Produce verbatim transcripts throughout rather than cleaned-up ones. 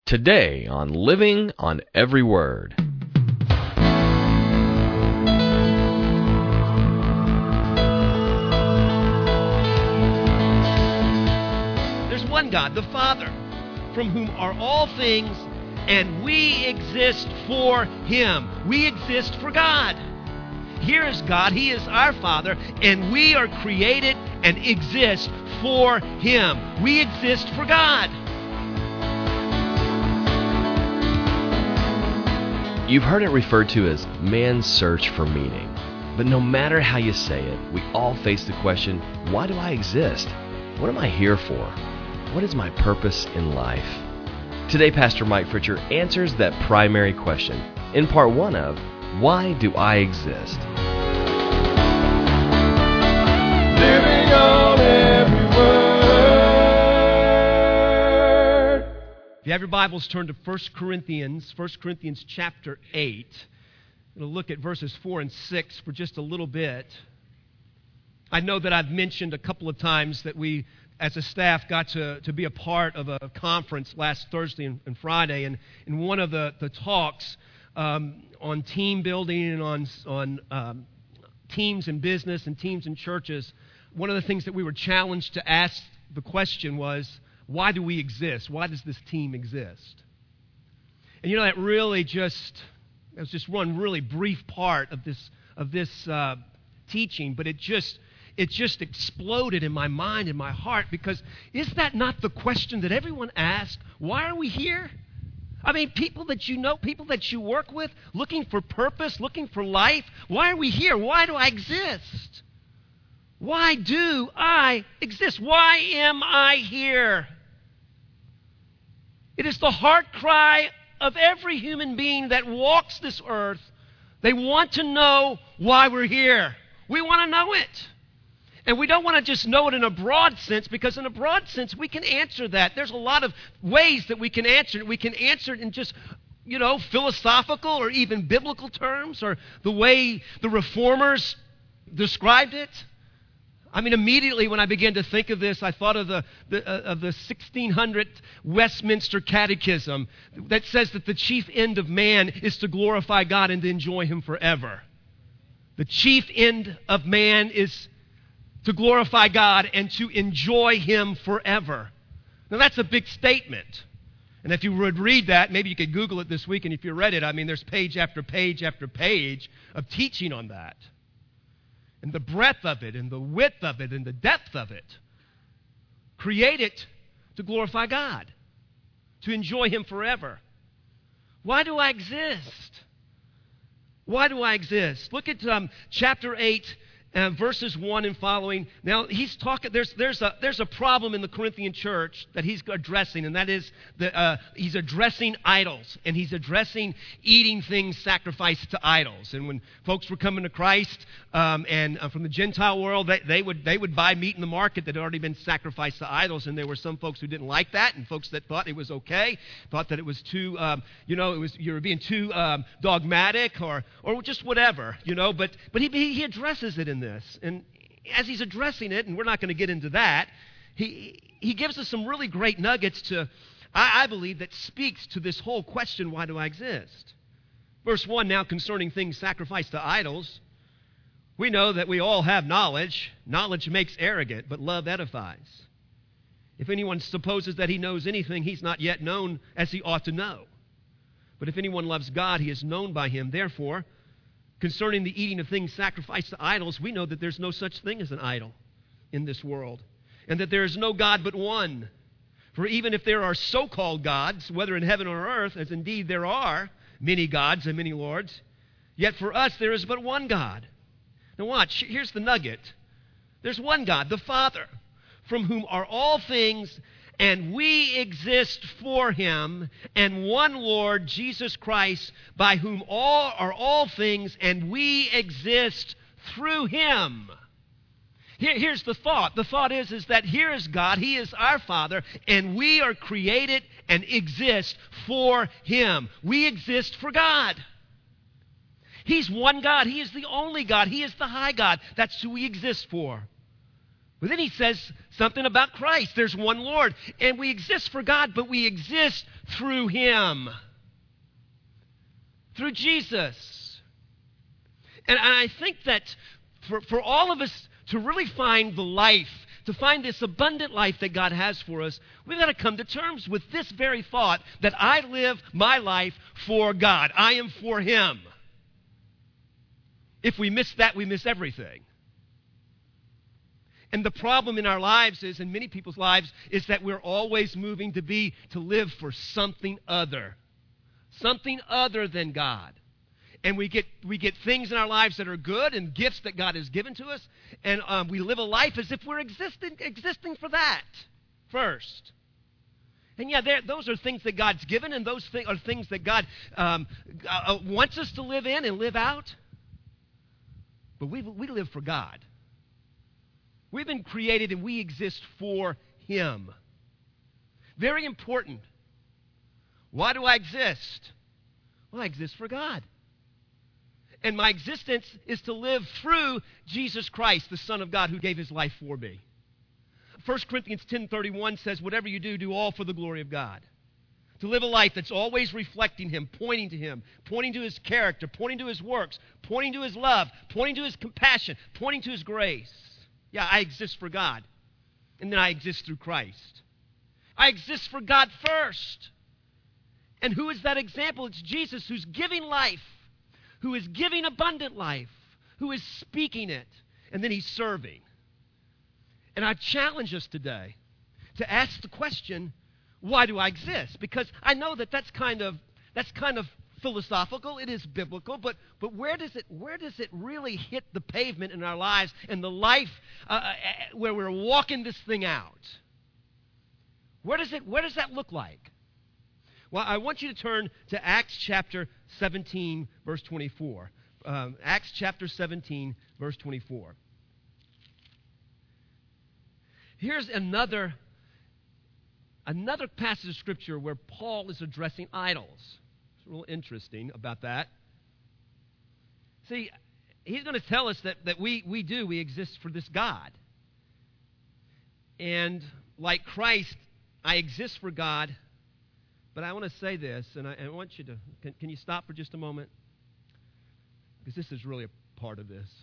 Today on Living on Every Word. There's one God, the Father, from whom are all things, and we exist for Him. We exist for God. Here is God, He is our Father, and we are created and exist for Him. We exist for God. You've heard it referred to as man's search for meaning. But no matter how you say it, we all face the question, why do I exist? What am I here for? What is my purpose in life? Today, Pastor Mike Fritcher answers that primary question in part one of Why Do I Exist? Living on every word. If you have your Bibles, turn to First Corinthians, First Corinthians chapter eight. We'll look at verses four and six for just a little bit. I know that I've mentioned a couple of times that we, as a staff, got to, to be a part of a conference last Thursday and, and Friday, and in one of the, the talks um, on team building and on, on um, teams in business and teams in churches, one of the things that we were challenged to ask the question was, why do we exist? Why does this team exist? And you know, that really just, it was just one really brief part of this of this uh, teaching, but it just it just exploded in my mind, in my heart, because is that not the question that everyone asks? Why are we here? I mean, people that you know, people that you work with, looking for purpose, looking for life. Why are we here? Why do I exist? Why do I exist? Why am I here? It is the heart cry of every human being that walks this earth. They want to know why we're here. We want to know it. And we don't want to just know it in a broad sense, because in a broad sense, we can answer that. There's a lot of ways that we can answer it. We can answer it in just, you know, philosophical or even biblical terms, or the way the reformers described it. I mean, immediately when I began to think of this, I thought of the, the uh, of the sixteen hundred Westminster Catechism that says that the chief end of man is to glorify God and to enjoy Him forever. The chief end of man is to glorify God and to enjoy Him forever. Now, that's a big statement. And if you would read that, maybe you could Google it this week, and if you read it, I mean, there's page after page after page of teaching on that. And the breadth of it, and the width of it, and the depth of it. Created to glorify God, to enjoy Him forever. Why do I exist? Why do I exist? Look at um, chapter eight, uh, verses one and following. Now, he's talking. There's there's a there's a problem in the Corinthian church that he's addressing, and that is that uh, he's addressing idols, and he's addressing eating things sacrificed to idols. And when folks were coming to Christ um, and uh, from the Gentile world, they, they would they would buy meat in the market that had already been sacrificed to idols, and there were some folks who didn't like that, and folks that thought it was okay, thought that it was too, um, you know, it was you were being too um, dogmatic or or just whatever, you know. But but he he addresses it in this, and as he's addressing it, and we're not going to get into that, he he gives us some really great nuggets to, I, I believe, that speaks to this whole question, why do I exist? Verse one, now concerning things sacrificed to idols, we know that we all have knowledge. Knowledge makes arrogant, but love edifies. If anyone supposes that he knows anything, he's not yet known as he ought to know. But if anyone loves God, he is known by Him. Therefore, concerning the eating of things sacrificed to idols, we know that there's no such thing as an idol in this world, and that there is no God but one. For even if there are so-called gods, whether in heaven or earth, as indeed there are many gods and many lords, yet for us there is but one God. Now watch, here's the nugget. There's one God, the Father, from whom are all things, and we exist for Him, and one Lord, Jesus Christ, by whom all are all things, and we exist through Him. Here, here's the thought. The thought is, is that here is God, He is our Father, and we are created and exist for Him. We exist for God. He's one God. He is the only God. He is the high God. That's who we exist for. But then he says something about Christ. There's one Lord. And we exist for God, but we exist through Him. Through Jesus. And I think that for, for all of us to really find the life, to find this abundant life that God has for us, we've got to come to terms with this very thought that I live my life for God. I am for Him. If we miss that, we miss everything. And the problem in our lives is, in many people's lives, is that we're always moving to be, to live for something other. Something other than God. And we get we get things in our lives that are good and gifts that God has given to us, and um, we live a life as if we're existing existing for that first. And yeah, those are things that God's given, and those th- are things that God um, uh, wants us to live in and live out. But we we live for God. We've been created and we exist for Him. Very important. Why do I exist? Well, I exist for God. And my existence is to live through Jesus Christ, the Son of God, who gave His life for me. First Corinthians ten thirty-one says, whatever you do, do all for the glory of God. To live a life that's always reflecting Him, pointing to Him, pointing to His character, pointing to His works, pointing to His love, pointing to His compassion, pointing to His grace. Yeah, I exist for God. And then I exist through Christ. I exist for God first. And who is that example? It's Jesus, who's giving life, who is giving abundant life, who is speaking it, and then He's serving. And I challenge us today to ask the question, why do I exist? Because I know that that's kind of that's kind of philosophical, it is biblical, but but where does it where does it really hit the pavement in our lives and the life uh, where we're walking this thing out? Where does it where does that look like? Well, I want you to turn to Acts chapter seventeen, verse twenty-four. Um, Acts chapter seventeen, verse twenty-four. Here's another, another passage of Scripture where Paul is addressing idols. It's real interesting about that. See, he's going to tell us that, that we, we do, we exist for this God. And like Christ, I exist for God. But I want to say this, and I, I want you to, can, can you stop for just a moment? Because this is really a part of this.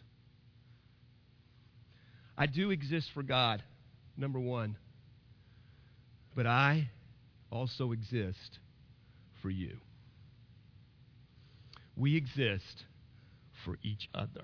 I do exist for God, number one. But I also exist for you. We exist for each other.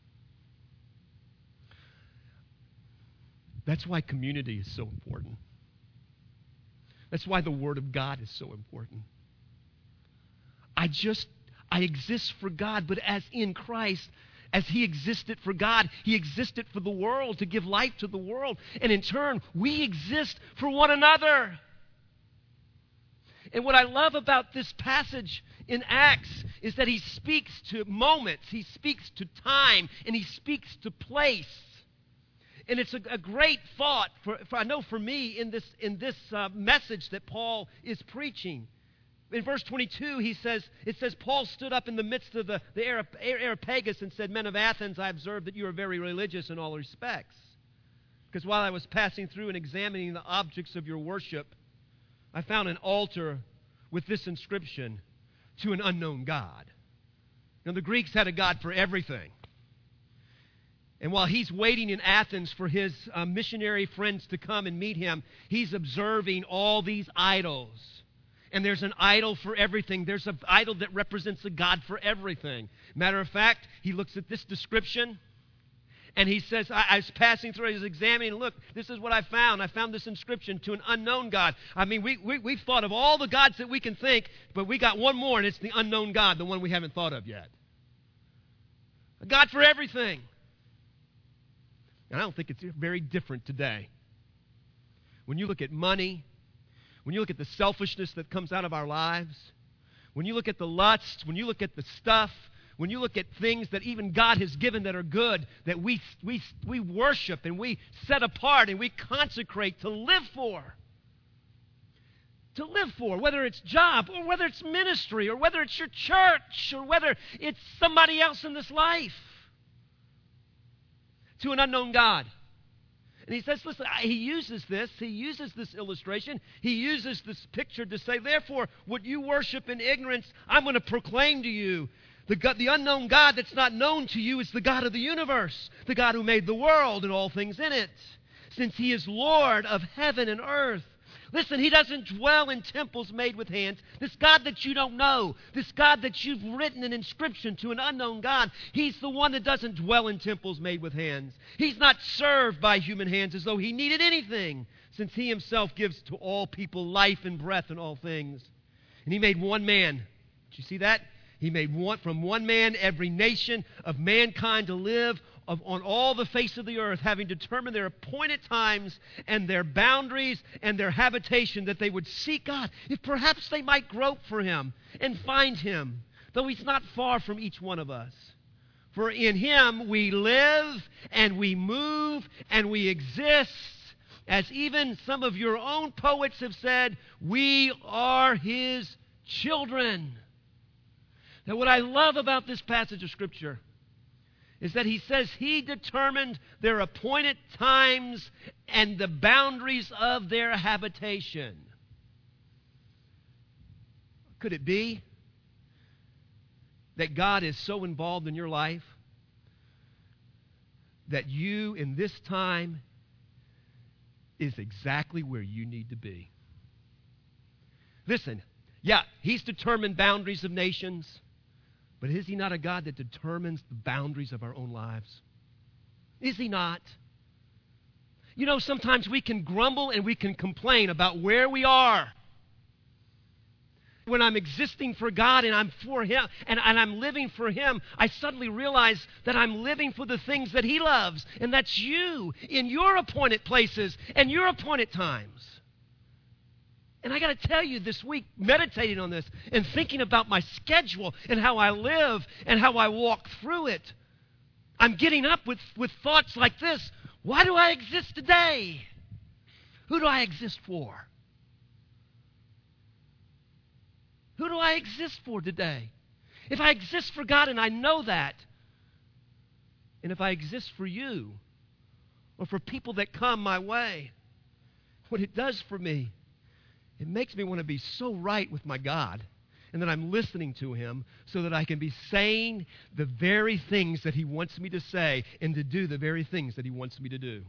That's why community is so important. That's why the Word of God is so important. I just, I exist for God, but as in Christ, as He existed for God, He existed for the world, to give life to the world. And in turn, we exist for one another. And what I love about this passage in Acts is that he speaks to moments, he speaks to time, and he speaks to place. And it's a, a great thought, for, for I know for me, in this, in this uh, message that Paul is preaching. In verse twenty-two, he says, it says, Paul stood up in the midst of the, the Areopagus and said, men of Athens, I observe that you are very religious in all respects. Because while I was passing through and examining the objects of your worship, I found an altar with this inscription, to an unknown God. Now, the Greeks had a God for everything. And while he's waiting in Athens for his uh, missionary friends to come and meet him, he's observing all these idols. And there's an idol for everything. There's an idol that represents a God for everything. Matter of fact, he looks at this description, and he says, I, I was passing through, I was examining, look, this is what I found. I found this inscription, to an unknown God. I mean, we, we, we've thought of all the gods that we can think, but we got one more, and it's the unknown God, the one we haven't thought of yet. A God for everything. And I don't think it's very different today. When you look at money, when you look at the selfishness that comes out of our lives, when you look at the lust, when you look at the stuff, when you look at things that even God has given that are good, that we, we, we worship and we set apart and we consecrate to live for. To live for, whether it's job or whether it's ministry or whether it's your church or whether it's somebody else in this life. To an unknown God. And he says, listen, he uses this, he uses this illustration, he uses this picture to say, therefore, what you worship in ignorance, I'm going to proclaim to you. The, God, the unknown God that's not known to you is the God of the universe, the God who made the world and all things in it, since he is Lord of heaven and earth. Listen, he doesn't dwell in temples made with hands. This God that you don't know, this God that you've written an inscription to, an unknown God, he's the one that doesn't dwell in temples made with hands. He's not served by human hands as though he needed anything, since he himself gives to all people life and breath and all things. And he made one man. Did you see that? He made one from one man every nation of mankind to live Of, on all the face of the earth, having determined their appointed times and their boundaries and their habitation, that they would seek God, if perhaps they might grope for him and find him, though he's not far from each one of us. For in him we live and we move and we exist, as even some of your own poets have said, we are his children. Now, what I love about this passage of Scripture is that he says he determined their appointed times and the boundaries of their habitation. Could it be that God is so involved in your life that you in this time is exactly where you need to be? Listen, yeah, he's determined boundaries of nations. But is he not a God that determines the boundaries of our own lives? Is he not? You know, sometimes we can grumble and we can complain about where we are. When I'm existing for God and I'm for him and, and I'm living for him, I suddenly realize that I'm living for the things that he loves. And that's you in your appointed places and your appointed times. And I got to tell you, this week, meditating on this and thinking about my schedule and how I live and how I walk through it, I'm getting up with, with thoughts like this. Why do I exist today? Who do I exist for? Who do I exist for today? If I exist for God and I know that, and if I exist for you or for people that come my way, what it does for me, it makes me want to be so right with my God and that I'm listening to him so that I can be saying the very things that he wants me to say and to do the very things that he wants me to do.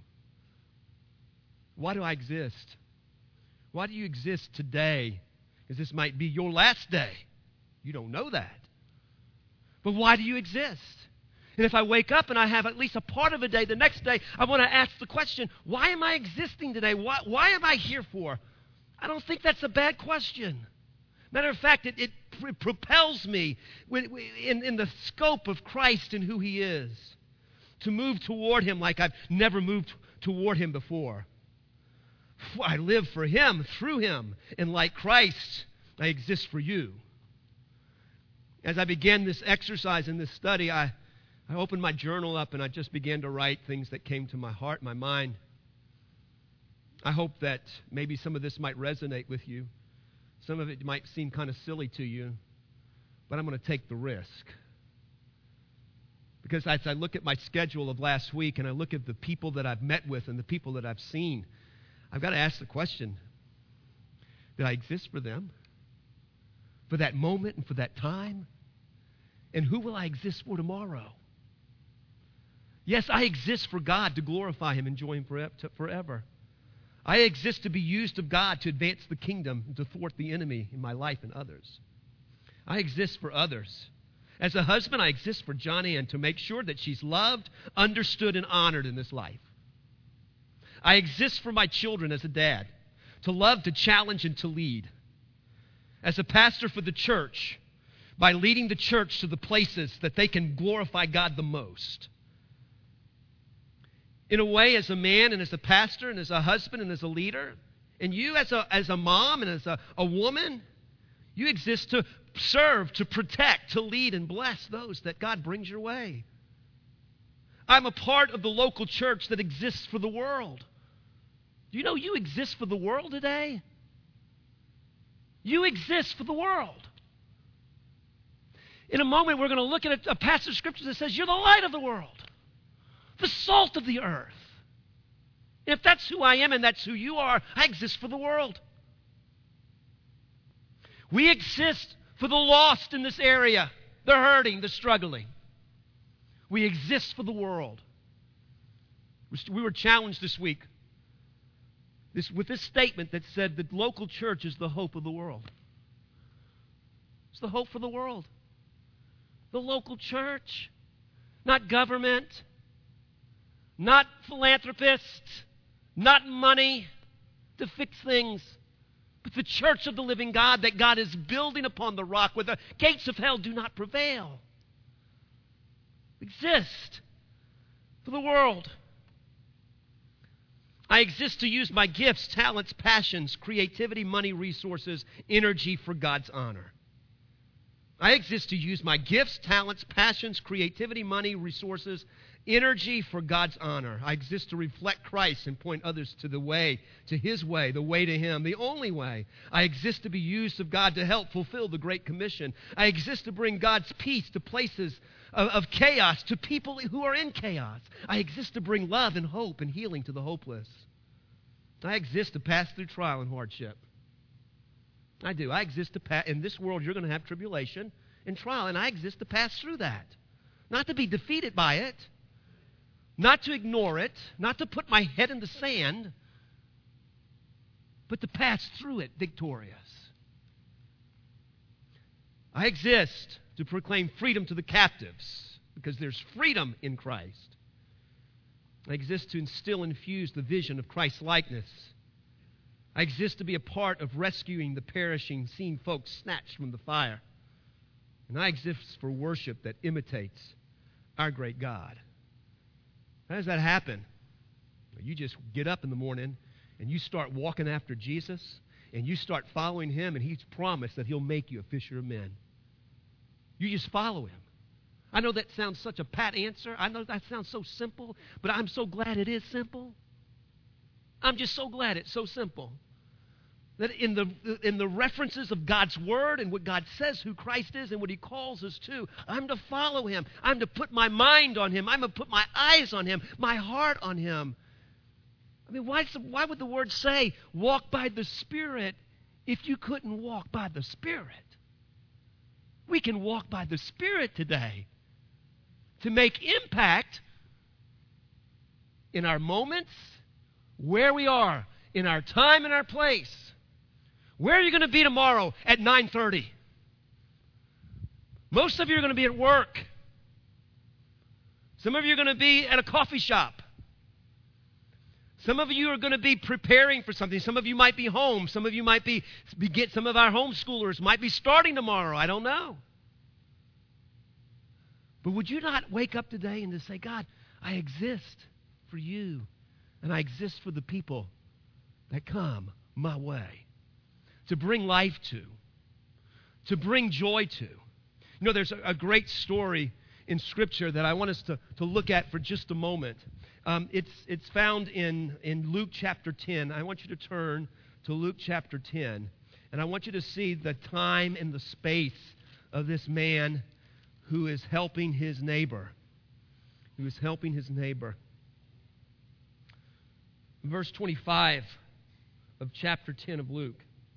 Why do I exist? Why do you exist today? Because this might be your last day. You don't know that. But why do you exist? And if I wake up and I have at least a part of a day, the next day, I want to ask the question, why am I existing today? Why, why am I here for? I don't think that's a bad question. Matter of fact, it, it pr- propels me in, in the scope of Christ and who he is to move toward him like I've never moved toward him before. I live for him, through him, and like Christ, I exist for you. As I began this exercise and this study, I, I opened my journal up and I just began to write things that came to my heart, my mind. I hope that maybe some of this might resonate with you. Some of it might seem kind of silly to you, but I'm going to take the risk. Because as I look at my schedule of last week and I look at the people that I've met with and the people that I've seen, I've got to ask the question, did I exist for them? For that moment and for that time? And who will I exist for tomorrow? Yes, I exist for God to glorify him and enjoy him forever. I exist to be used of God to advance the kingdom and to thwart the enemy in my life and others. I exist for others. As a husband, I exist for John Ann to make sure that she's loved, understood, and honored in this life. I exist for my children as a dad, to love, to challenge, and to lead. As a pastor for the church, by leading the church to the places that they can glorify God the most. In a way, as a man and as a pastor and as a husband and as a leader, and you as a, as a mom and as a, a woman, you exist to serve, to protect, to lead, and bless those that God brings your way. I'm a part of the local church that exists for the world. Do you know you exist for the world today? You exist for the world. In a moment, we're going to look at a, a passage of Scripture that says you're the light of the world, the salt of the earth. And if that's who I am and that's who you are, I exist for the world. We exist for the lost in this area, the hurting, the struggling. We exist for the world. We were challenged this week this, with this statement that said the local church is the hope of the world. It's the hope for the world. The local church. Not government. Not philanthropists. Not money to fix things. But the church of the living God that God is building upon the rock where the gates of hell do not prevail. Exist for the world. I exist to use my gifts, talents, passions, creativity, money, resources, energy for God's honor. I exist to use my gifts, talents, passions, creativity, money, resources, energy for God's honor. I exist to reflect Christ and point others to the way, to His way, the way to Him, the only way. I exist to be used of God to help fulfill the Great Commission. I exist to bring God's peace to places of, of chaos, to people who are in chaos. I exist to bring love and hope and healing to the hopeless. I exist to pass through trial and hardship. I do. I exist to pass. In this world, you're going to have tribulation and trial, and I exist to pass through that. Not to be defeated by it. Not to ignore it. Not to put my head in the sand. But to pass through it victorious. I exist to proclaim freedom to the captives because there's freedom in Christ. I exist to instill and infuse the vision of Christ's likeness. I exist to be a part of rescuing the perishing, seeing folks snatched from the fire. And I exist for worship that imitates our great God. How does that happen? You just get up in the morning and you start walking after Jesus and you start following Him, and He's promised that He'll make you a fisher of men. You just follow Him. I know that sounds such a pat answer. I know that sounds so simple, but I'm so glad it is simple. I'm just so glad it's so simple. That in the in the references of God's Word and what God says who Christ is and what He calls us to, I'm to follow Him. I'm to put my mind on Him. I'm to put my eyes on Him, my heart on Him. I mean, why, why would the Word say, walk by the Spirit, if you couldn't walk by the Spirit? We can walk by the Spirit today to make impact in our moments, where we are, in our time and our place. Where are you going to be tomorrow at nine thirty? Most of you are going to be at work. Some of you are going to be at a coffee shop. Some of you are going to be preparing for something. Some of you might be home. Some of you might be, get some of our homeschoolers might be starting tomorrow. I don't know. But would you not wake up today and just say, God, I exist for you. And I exist for the people that come my way. To bring life to. To bring joy to. You know, there's a, a great story in Scripture that I want us to, to look at for just a moment. Um, it's, it's found in, in Luke chapter ten. I want you to turn to Luke chapter ten. And I want you to see the time and the space of this man who is helping his neighbor. Who is helping his neighbor. Verse twenty-five of chapter ten of Luke.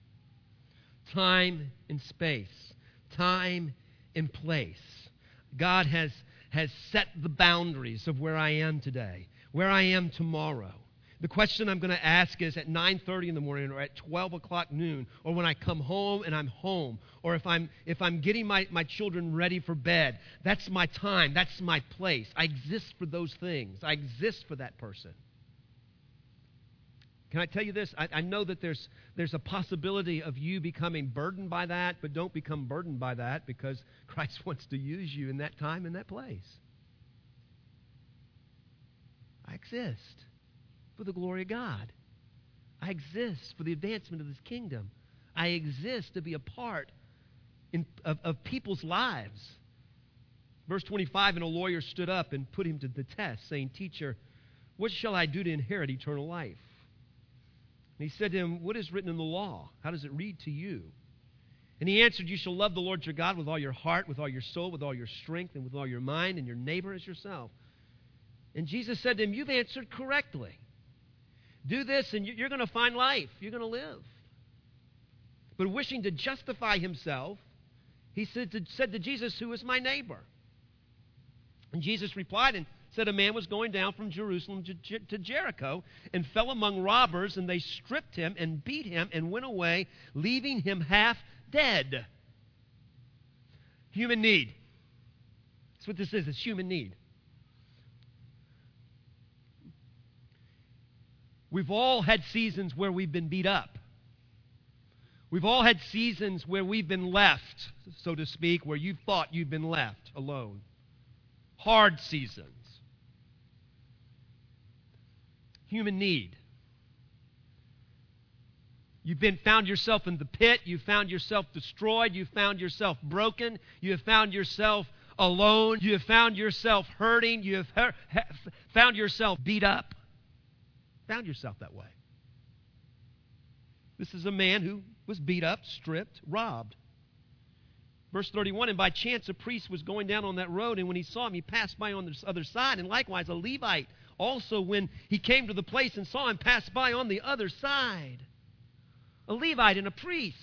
Time and space. Time and place. God has, has set the boundaries of where I am today. Where I am tomorrow. The question I'm going to ask is at nine thirty in the morning or at twelve o'clock noon or when I come home and I'm home or if I'm if I'm getting my, my children ready for bed. That's my time. That's my place. I exist for those things. I exist for that person. Can I tell you this? I, I know that there's there's a possibility of you becoming burdened by that, but don't become burdened by that because Christ wants to use you in that time and that place. I exist for the glory of God. I exist for the advancement of His kingdom. I exist to be a part in, of, of people's lives. Verse twenty-five, and a lawyer stood up and put him to the test, saying, Teacher, what shall I do to inherit eternal life? And he said to him, what is written in the law? How does it read to you? And he answered, you shall love the Lord your God with all your heart, with all your soul, with all your strength, and with all your mind, and your neighbor as yourself. And Jesus said to him, you've answered correctly. do this and you're going to find life. You're going to live. But wishing to justify himself, he said to, said to Jesus, who is my neighbor? And Jesus replied and said, a man was going down from Jerusalem to, to Jericho and fell among robbers, and they stripped him and beat him and went away, leaving him half dead. Human need. That's what this is. It's human need. We've all had seasons where we've been beat up. We've all had seasons where we've been left, so to speak, where you thought you've been left alone. Hard seasons. Human need. You've been found yourself in the pit. You've found yourself destroyed. You've found yourself broken. You have found yourself alone. You have found yourself hurting. You have her- ha- found yourself beat up. Found yourself that way. This is a man who was beat up, stripped, robbed. Verse thirty-one, and by chance a priest was going down on that road, and when he saw him, he passed by on the other side. And likewise a Levite also, when he came to the place and saw him, passed by on the other side. A Levite and a priest.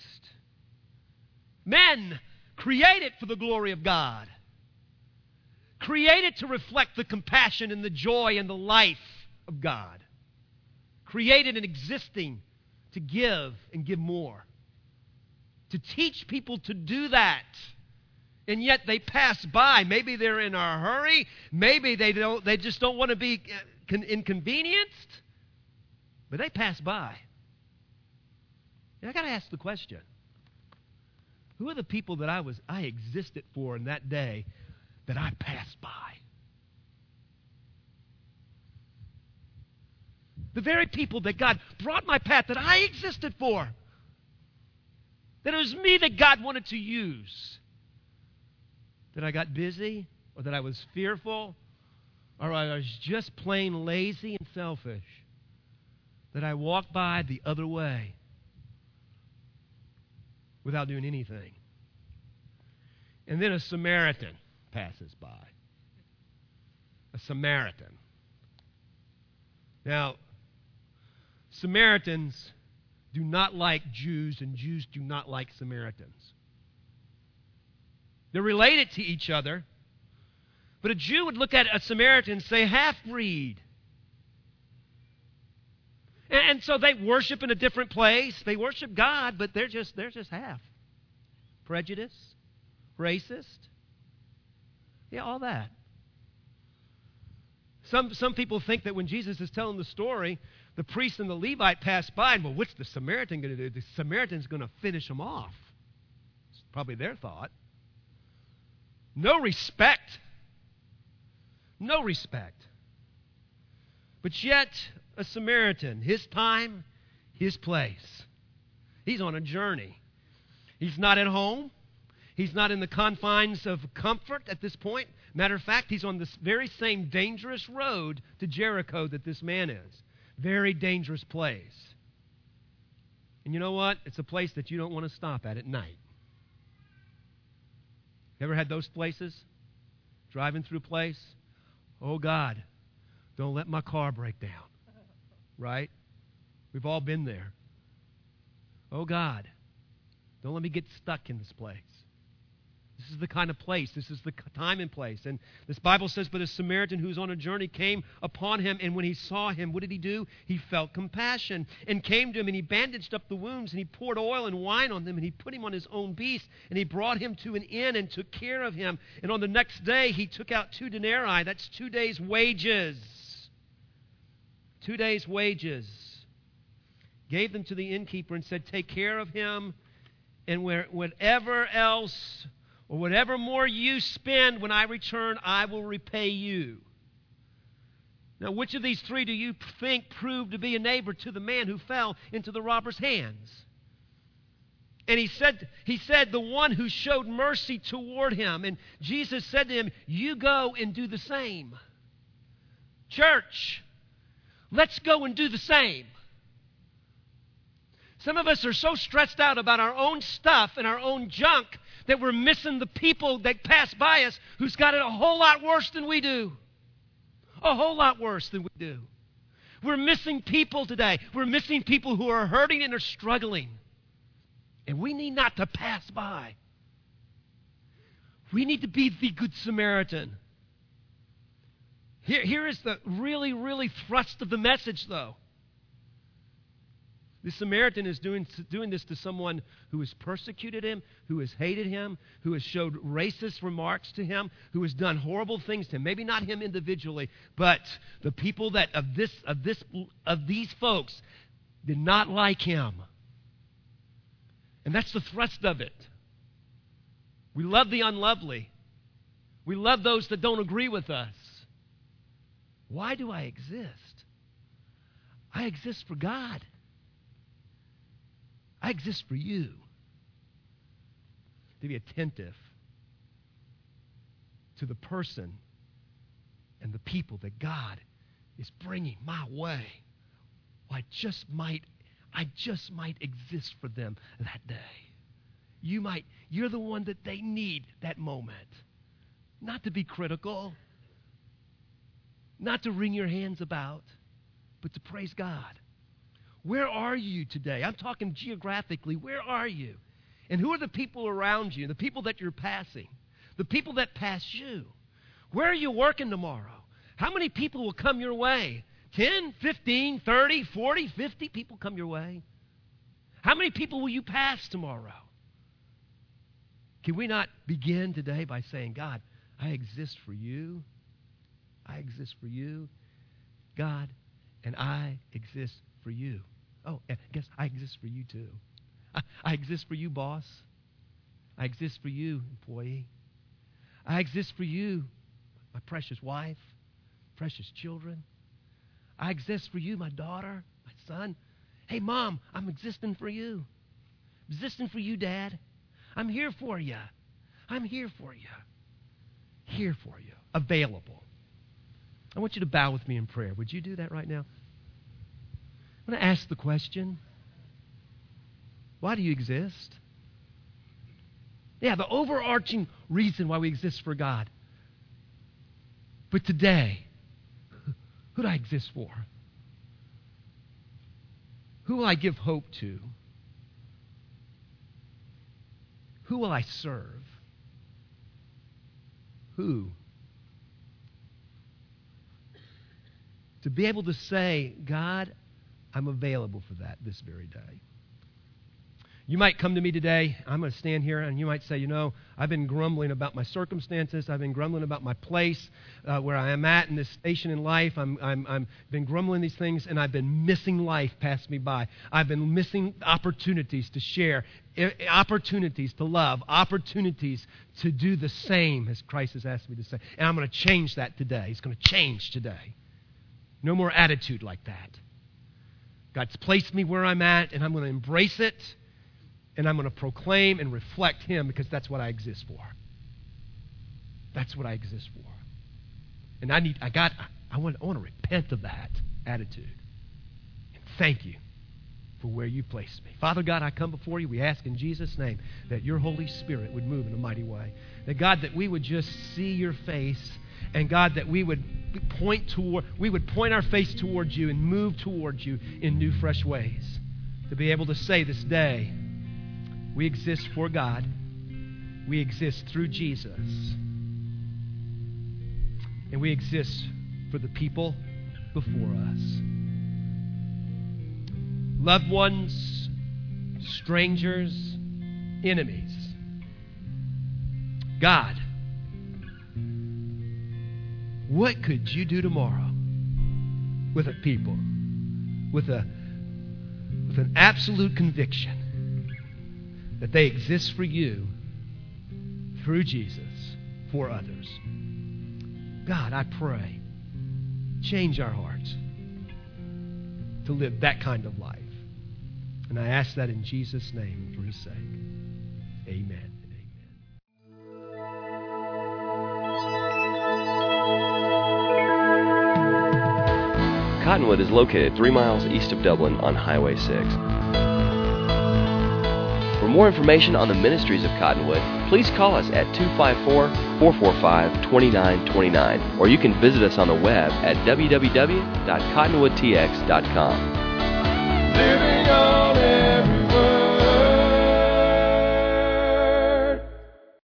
Men created for the glory of God. Created to reflect the compassion and the joy and the life of God. Created and existing to give and give more. To teach people to do that. And yet they pass by. Maybe they're in a hurry. Maybe they don't. They just don't want to be inconvenienced. But they pass by. And I got to ask the question. Who are the people that I was I existed for in that day that I passed by? The very people that God brought my path that I existed for. That it was me that God wanted to use. That I got busy, or that I was fearful, or I was just plain lazy and selfish. That I walked by the other way without doing anything. And then a Samaritan passes by. A Samaritan. Now, Samaritans do not like Jews, and Jews do not like Samaritans. They're related to each other, but a Jew would look at a Samaritan and say, half-breed. And, and so they worship in a different place. They worship God, but they're just they're just half. Prejudice, racist, yeah, all that. Some some people think that when Jesus is telling the story, the priest and the Levite pass by, and well, what's the Samaritan going to do? The Samaritan's going to finish them off. It's probably their thought. No respect. No respect. But yet, a Samaritan, his time, his place. He's on a journey. He's not at home. He's not in the confines of comfort at this point. Matter of fact, he's on this very same dangerous road to Jericho that this man is. Very dangerous place. And you know what? It's a place that you don't want to stop at at night. You ever had those places? Driving through a place? Oh, God, don't let my car break down. Right? We've all been there. Oh, God, don't let me get stuck in this place. This is the kind of place. This is the time and place. And this Bible says, but a Samaritan who was on a journey came upon him, and when he saw him, what did he do? He felt compassion and came to him, and he bandaged up the wounds, and he poured oil and wine on them, and he put him on his own beast, and he brought him to an inn and took care of him. And on the next day, he took out two denarii. That's two days' wages. Two days' wages. Gave them to the innkeeper and said, take care of him, and where, whatever else or whatever more you spend when I return, I will repay you. Now, which of these three do you think proved to be a neighbor to the man who fell into the robber's hands? And he said, he said, the one who showed mercy toward him. And Jesus said to him, you go and do the same. Church, let's go and do the same. Some of us are so stressed out about our own stuff and our own junk that we're missing the people that pass by us who's got it a whole lot worse than we do. A whole lot worse than we do. We're missing people today. We're missing people who are hurting and are struggling. And we need not to pass by. We need to be the Good Samaritan. Here, here is the really, really thrust of the message, though. The Samaritan is doing, doing this to someone who has persecuted him, who has hated him, who has showed racist remarks to him, who has done horrible things to him. Maybe not him individually, but the people that of this of this of these folks did not like him. And that's the thrust of it. We love the unlovely. We love those that don't agree with us. Why do I exist? I exist for God. I exist for you. To be attentive to the person and the people that God is bringing my way. I just might, I just might exist for them that day. You might, you're the one that they need that moment. Not to be critical, not to wring your hands about, but to praise God. Where are you today? I'm talking geographically. Where are you? And who are the people around you, the people that you're passing, the people that pass you? Where are you working tomorrow? How many people will come your way? ten, fifteen, thirty, forty, fifty people come your way? How many people will you pass tomorrow? Can we not begin today by saying, God, I exist for you. I exist for you, God, and I exist for you. Oh, and guess I exist for you too. I, I exist for you, boss. I exist for you, employee. I exist for you, my precious wife, precious children. I exist for you, my daughter, my son. Hey, Mom, I'm existing for you. Existing for you, Dad. I'm here for you. I'm here for you. Here for you. Available. I want you to bow with me in prayer. Would you do that right now? I'm going to ask the question, why do you exist? Yeah, the overarching reason why we exist for God. But today, who do I exist for? Who will I give hope to? Who will I serve? Who? To be able to say, God, I'm available for that this very day. You might come to me today, I'm going to stand here, and you might say, you know, I've been grumbling about my circumstances. I've been grumbling about my place, uh, where I am at in this station in life. I'm, I'm, I'm been grumbling these things, and I've been missing life pass me by. I've been missing opportunities to share, opportunities to love, opportunities to do the same as Christ has asked me to say. And I'm going to change that today. It's going to change today. No more attitude like that. God's placed me where I'm at, and I'm going to embrace it. And I'm going to proclaim and reflect Him because that's what I exist for. That's what I exist for. And I need, I got, I want, I want to repent of that attitude. And thank you for where you placed me. Father God, I come before you. We ask in Jesus' name that your Holy Spirit would move in a mighty way. That God, that we would just see your face, and God, that we would point toward, we would point our face towards you and move towards you in new, fresh ways. To be able to say this day, we exist for God. We exist through Jesus. And we exist for the people before us. Loved ones, strangers, enemies. God, what could you do tomorrow with a people with a with an absolute conviction that they exist for you through Jesus for others? God, I pray, change our hearts to live that kind of life. And I ask that in Jesus' name and for His sake. Amen. Cottonwood is located three miles east of Dublin on Highway six. For more information on the ministries of Cottonwood, please call us at two five four, four four five, two nine two nine, or you can visit us on the web at w w w dot cottonwood t x dot com. Living on